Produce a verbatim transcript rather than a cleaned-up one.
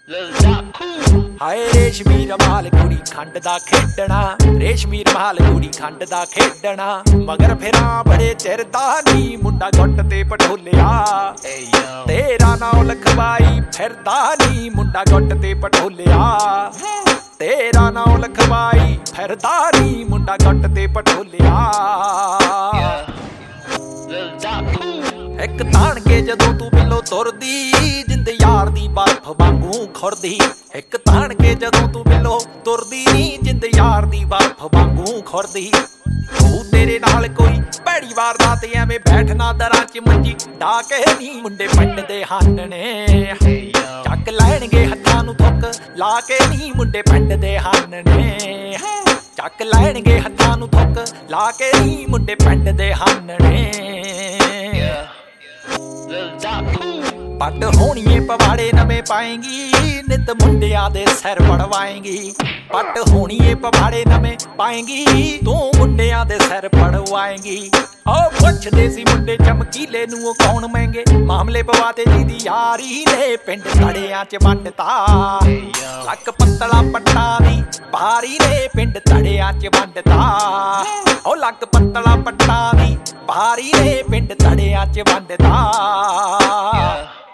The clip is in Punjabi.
ਹਾਏ ਰੇਸ਼ਮੀ ਰਮਾਲ ਕੁੜੀ ਖੰਡ ਦਾ ਖੇਡਣਾ, ਰੇਸ਼ਮੀ ਰਮਾਲ ਕੁੜੀ ਖੰਡ ਦਾ ਖੇਡਣਾ, ਮਗਰ ਫਿਰਾਂ ਬੜੇ ਚਿਰ ਦਾ ਨੀ ਮੁੰਡਾ ਗੁੱਟ ਤੇ ਪਟੋਲਿਆ। ਤੇਰਾ ਨਾਂ ਲਖਵਾਈ ਫਿਰਦਾ ਨੀ ਮੁੰਡਾ ਗੁੱਟ ਤੇ ਪਟੋਲਿਆ, ਤੇਰਾ ਨਾਂ ਲਖਵਾਈ ਫਿਰਦਾ ਨੀ ਮੁੰਡਾ ਗੁੱਟ ਤੇ ਪਟੋਲਿਆ। ਇੱਕ ਤਾਣ ਕੇ ਜਦੋਂ ਤੂੰ ਬਿੱਲੋ ਤੁਰਦੀ ਜਿੰਦ ਯਾਰ ਦੀ ਬਰਫ ਵਾਂਗੂ ਖੁਰਦੀ, ਇੱਕ ਤਾਣ ਕੇ ਜਦੋਂ ਤੂੰ ਬਿੱਲੋ ਤੁਰਦੀ ਨੀ ਜਿੰਦ ਯਾਰ ਦੀ ਬਰਫ ਵਾਂਗੂ ਖੁਰਦੀ। ਤੂੰ ਤੇਰੇ ਨਾਲ ਕੋਈ ਭੈੜੀ ਵਾਰਦਾਤ ਐਵੇਂ ਬੈਠਣਾ ਦਰਾਂ ਚ ਮੰਜੀ ਢਾ ਕੇ ਨੀ ਮੁੰਡੇ ਪਿੰਡ ਦੇ ਹਨ ਨੇ, ਚੱਕ ਲੈਣਗੇ ਹੱਥਾਂ ਨੂੰ ਥੁੱਕ ਲਾ ਕੇ ਨੀ ਮੁੰਡੇ ਪਿੰਡ ਦੇ ਹਨ ਨੇ, ਚੱਕ ਲੈਣਗੇ ਹੱਥਾਂ ਨੂੰ ਥੁੱਕ ਲਾ ਕੇ ਨੀ ਮੁੰਡੇ ਪਿੰਡ ਦੇ ਹਨ ਨੇ। ਪੱਟ ਹੋਣੀਏ ਪਵਾੜੇ ਨਵੇਂ ਪਾਏਂਗੀ ਨਿਤ ਮੁੰਡਿਆਂ ਦੇ ਸਿਰ ਪੜਵਾਏਂਗੀ, ਪੱਟ ਹੋਣੀਏ ਪਵਾੜੇ ਨਵੇਂ ਪਾਏਂਗੀ ਤੂੰ ਮੁੰਡਿਆਂ ਦੇ ਸਿਰ ਪੜਵਾਏਂਗੀ। ਉਹ ਪੁੱਛਦੇ ਸੀ ਮੁੰਡੇ ਚਮਕੀਲੇ ਨੂੰ ਉਹ ਕੌਣ ਮਹਿੰਗੇ, ਮਾਮਲੇ ਪਵਾਤੇ ਜੀ ਦੀ ਯਾਰੀ ਨੇ ਪਿੰਡ ਤੜਿਆਂ ਚ ਵੰਡਤਾ, ਲੱਕ ਪੱਤਲਾ ਪੱਟਾਂ ਦੀ ਭਾਰੀ ਨੇ ਪਿੰਡ ਤੜਿਆਂ ਚ ਵੰਡਤਾ। ਉਹ ਲੱਕ ਪੱਤਲਾ ਪੱਟਾਂ ਦੀ ਭਾਰੀ ਨੇ ਪਿੰਡ ਤੜਿਆਂ ਚ ਵੰਡਤਾ।